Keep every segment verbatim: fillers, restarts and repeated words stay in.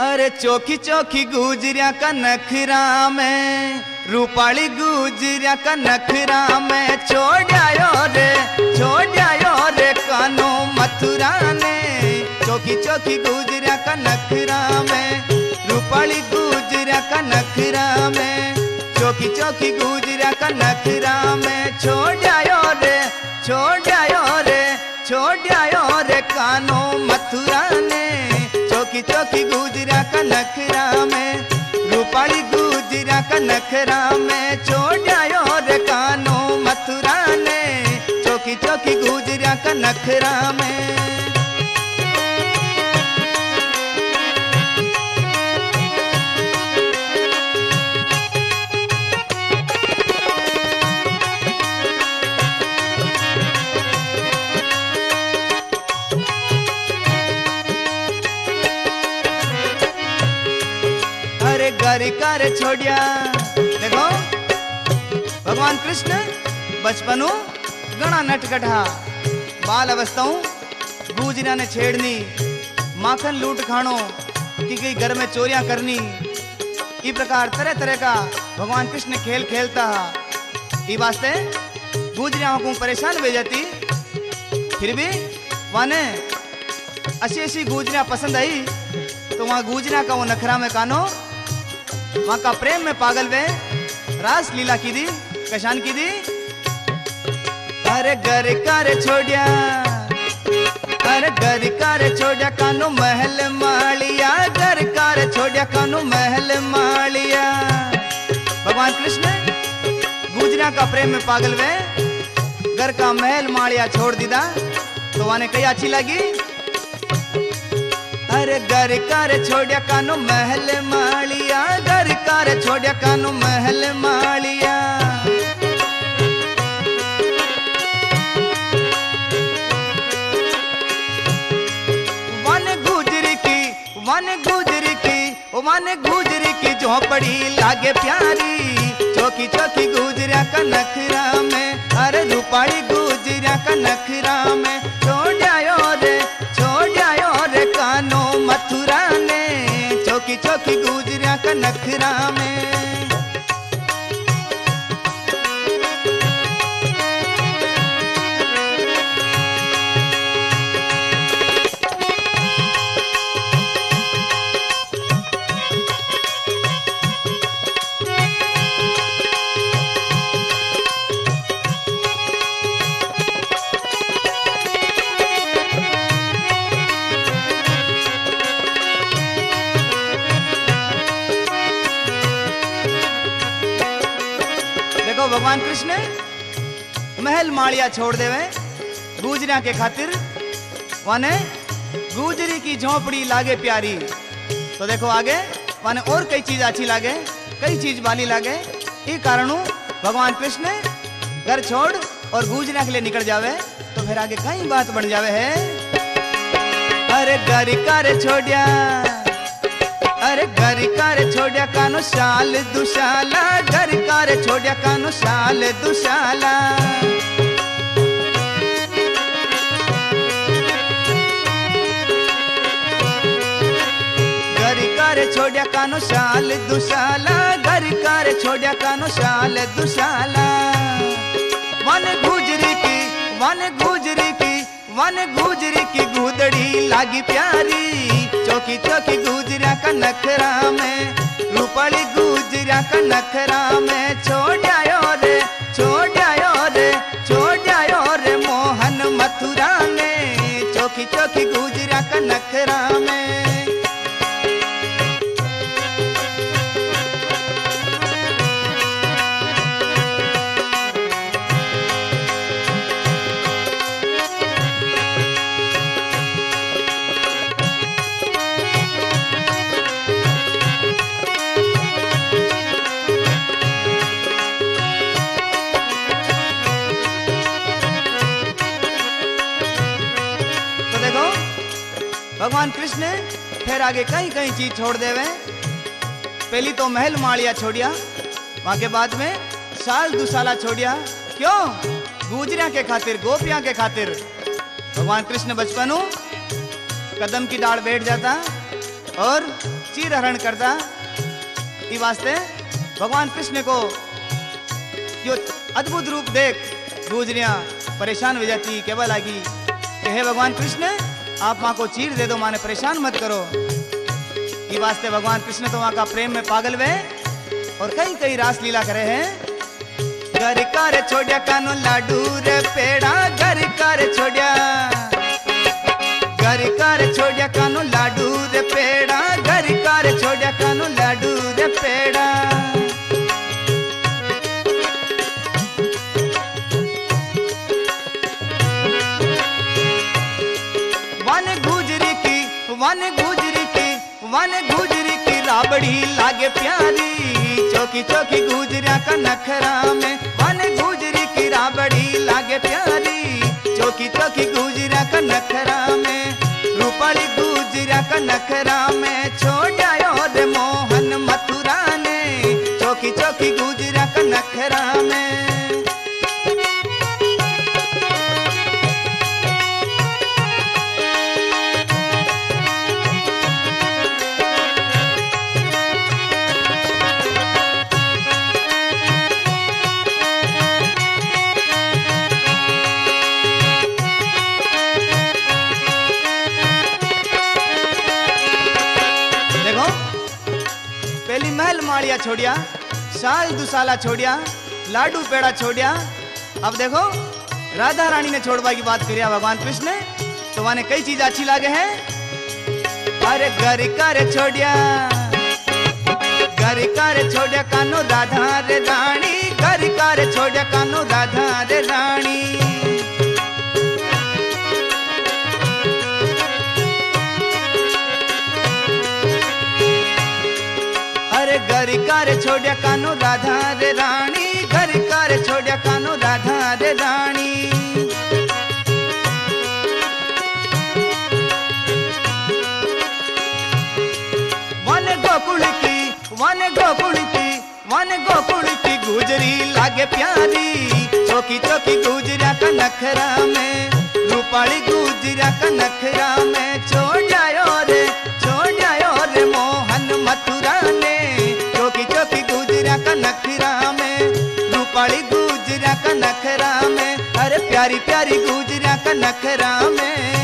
अरे चौकी चौकी गुजरिया का नखरा में, रूपाली गुजरिया का नखरा में, छोड़ आयो रे छोड़ आयो रे कानो मथुरा ने। चौकी चौकी गुजरिया का नखरा में, रूपाली गुजरिया का नखरा में, चौकी चौकी गुजरिया का नखरा में, छोड़ आयो रे छोड़ आयो रे छोड़ आयो रे कानो मथुरा ने। चौकी चौकी गुजरिया का नखरा में, रूपाली गुजरिया का नखरा में, छोड़ आयो रे कानो मथुरा ने। चौकी चौकी गुजरिया का नखरा में। अरे गरी कर छोड़िया। देखो भगवान कृष्ण बचपनों गणा नटकटा, बाल अवस्थाओं गुजरिया ने छेड़नी, माखन लूट खानो की गई घर में चोरियां करनी। इस प्रकार तरह तरह का भगवान कृष्ण खेल खेलता है। ये वास्ते गुजरिया को परेशान हो जाती, फिर भी वाने ऐसी ऐसी गुजरिया पसंद आई तो वहां गुजरिया का वो नखरा में कानो वहां का प्रेम में पागल वे रास लीला की दी, कशान की दी। अरे घर कर छोड़िया, अरे घर कर छोड़िया कानू महल मालिया, घर कर छोड़िया कानू महल मालिया। भगवान कृष्ण गुजरिया का प्रेम में पागल वे घर का महल मालिया छोड़ दीदा तो वाने कई अच्छी लगी। अरे घर कर छोड़िया कानू महल मालिया, घर कर छोड़िया कानू महल मालिया। वन गुजरी की वन गुजरी की वन गुजरी की झोपड़ी लागे प्यारी। चौकी चौकी गुजरिया का नखरा में, अरे रूपाली गुजरिया का नखरा में, छोड़ आयो रे छोड़ आयो रे कानो मथुरा ने। चौकी चौकी गुजरिया का नखरा में। भगवान कृष्ण महल मालिया छोड़ देवे गुजरिया के खातिर, वाने गुजरी की झोपड़ी लागे प्यारी। तो देखो आगे वाने और कई चीज अच्छी लागे, कई चीज वाली लागे। ये कारणों भगवान कृष्ण घर छोड़ और गुजरिया के लिए निकल जावे तो फिर आगे कई बात बन जावे है। अरे घर कर छोड़िया, अरे घर कर छोड़िया कानो साल दुशाला, घर कर छोड़िया कानो साल दुशाला। घर कर छोड़िया कानो साल दुशाला, घर कर छोड़िया कानो साल दुशाला। वन गुजरी की वन गुजरी की वन गुजरी की गुदड़ी लागी प्यारी। चौकी चौकी गुजरिया का नखरा में, रूपाली गुजरिया का नखरा में, छोड़ आयो रे छोड़ आयो रे छोड़ आयो रे मोहन मथुरा ने। चौकी चौकी गुजरिया का नखरा में। भगवान कृष्ण फिर आगे कई कई चीज छोड़ देवे। पहली तो महल मालिया छोड़िया, वहां के बाद में साल दुसाला छोड़िया। क्यों? गुजरिया के खातिर, गोपियां के खातिर। भगवान कृष्ण बचपनों कदम की डाल बैठ जाता, और चीर हरण करता। ई वास्ते भगवान कृष्ण को यो अद्भुत रूप देख गुजरिया परेशान हो जाती, केवल लागी कि हे भगवान कृष्ण आप माँ को चीर दे दो, माँ ने परेशान मत करो। ई वास्ते भगवान कृष्ण तो वहाँ का प्रेम में पागल वे और कई कई रास लीला करे हैं। घर कर छोड़िया कानो लाडू रे पेड़ा, घर कर छोड़िया, घर कर छोड़िया कानो लाडू रे पेड़ा, घर कर छोड़िया कानो लाडू रे पेड़ा। वन गुजरी की वन गुजरी की वन गुजरी की राबड़ी लागे प्यारी, चौकी चौकी गुजरिया का नखरा में। वन गुजरी की राबड़ी लागे प्यारी, चौकी चौकी गुजरिया का नखरा में। रूपाली गुजरिया का नखरा में, छोड़ायो रे मोहन मथुरा ने, चौकी चौकी गुजरिया का नखरा में। महल माड़िया छोड़िया, साल दुसाला छोड़िया, लाडू पेड़ा छोड़िया। अब देखो राधा रानी ने छोड़वा की बात करिया भगवान कृष्ण ने, तो वहां कई चीज अच्छी लागे हैं। अरे घर कर छोड़िया, घर कर छोड़िया कानो राधा रे रानी, घर कर छोड़िया कानो राधा रे रानी। घर कर छोड़िया कानो राधा रे रानी, घर कर छोड़िया कानो राधा रे रानी। वन गोकुल की वन गोकुल की वन गोकुल की गुजरी लागे प्यारी, चौकी चौकी गुजरिया का नखरा में। रूपाली गुजरिया का नखरा में, छोड़ जायो रे छोड़ जायो रे मोहन मथुरा ने, चौकी चौकी गुजरिया का नखरा में। रूपाली गुजरिया का नखरा में, अरे प्यारी प्यारी गुजरिया का नखरा में।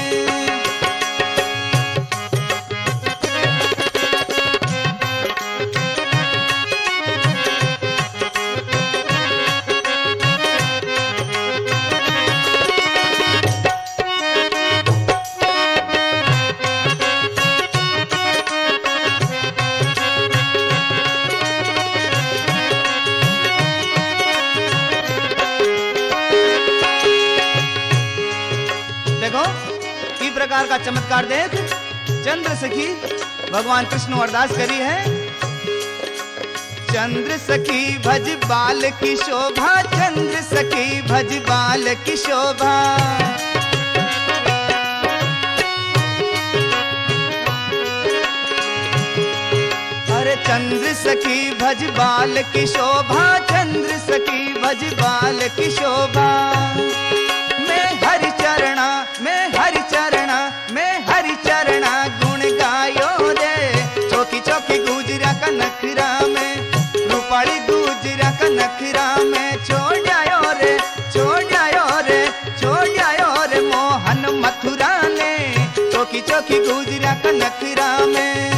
प्रकार का चमत्कार देख चंद्र सखी भगवान कृष्ण अरदास करी है। चंद्र सखी भज बाल की शोभा, चंद्र सखी भज बाल की शोभा। अरे चंद्र सखी भज बाल की शोभा, चंद्र सखी भज बाल की शोभा। मैं हरि चरणा मैं हरि चरणा मैं हरि चरणा गुण गायो रे, चौकी चौकी गुजरिया का नखरा में। रूपाली गुजरिया का नखरा में, छोड़ जायो रे छोड़ जायो रे छोड़ जायो रे मोहन मथुरा ने, चौकी चौकी गुजरिया का नखरा में।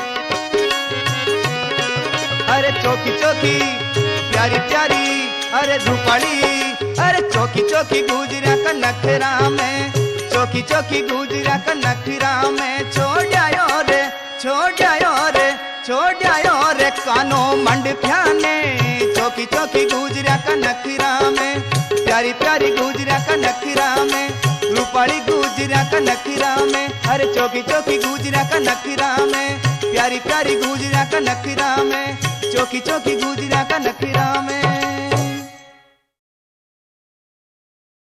अरे चौकी चौकी प्यारी प्यारी अरे रूपाली, अरे चौकी चौकी गुजरिया का नखरा में, चौकी चौकी गुजरिया का नखरा में। छोड़ जायो रे छोड़ जायो रे छोड़ जायो रे कानो मंड फ्याने, चौकी चौकी गुजरिया का नखरा में। प्यारी प्यारी गुजरिया का नखरा में, रूपाली गुजरिया का नखरा में। अरे चौकी चौकी गुजरिया का नखरा में, प्यारी प्यारी गुजरिया का नखरा में, चौकी चौकी गुजरिया का नखरा में।